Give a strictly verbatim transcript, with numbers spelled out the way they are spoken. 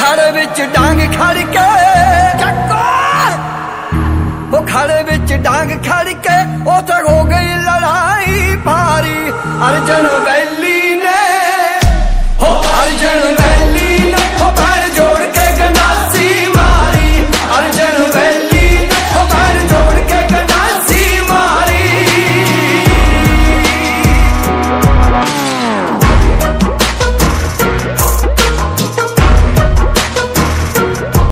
खड़े विच डांग खड़ के चक्को वो खड़े विच डांग खड़ के उथे हो गई लड़ाई भारी। अरे